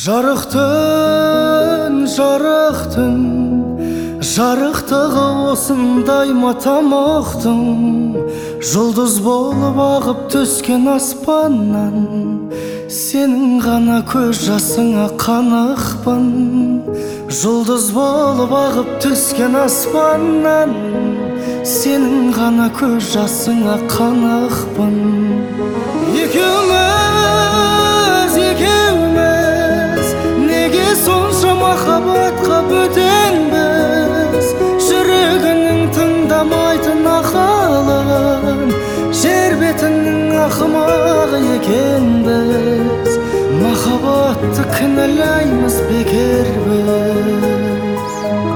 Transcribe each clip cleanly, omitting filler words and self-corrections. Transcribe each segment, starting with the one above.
Жарықтың жарықтығы осындай ма тамақтың жұлдыз болып ағып түскен аспаннан сенің ғана көз жасыңа қанықпын жұлдыз болып ағып түскен аспаннан сенің ғана көз жасыңа қанықпын екеуміз неге сонша махаббатқа бөтенбіз жүрегінің тыңдамайтын ақылын жер бетінің ақымағы екенбіз махаббатты кінәлаймыз бекер біз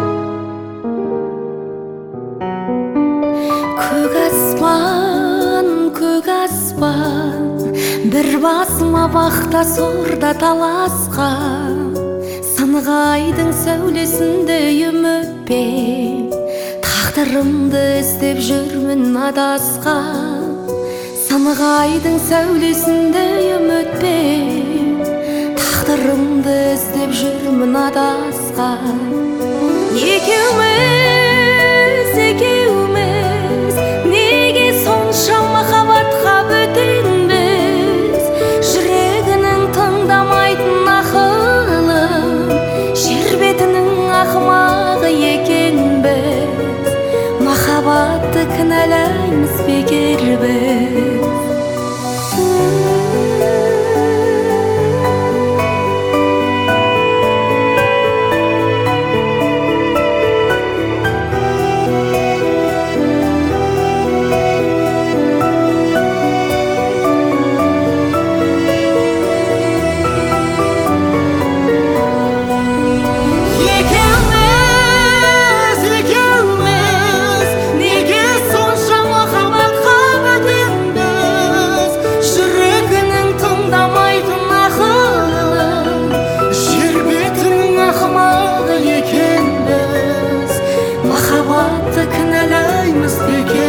көк аспан бір басыма бақта сорда таласқан сынғайдың сәулесінде үмітпен тағдырымды іздеп жүрмін адасқан сынғайдың сәулесінде үмітпен тағдырымды іздеп жүрмін адасқан екеуміз неге сонша махаббатқа бөтенбіз жүрегінің тыңдамайтын ақылын жер бетінің ақымағы екенбіз махаббатты кінәлаймыз бекер біз кінәлаймыз бекер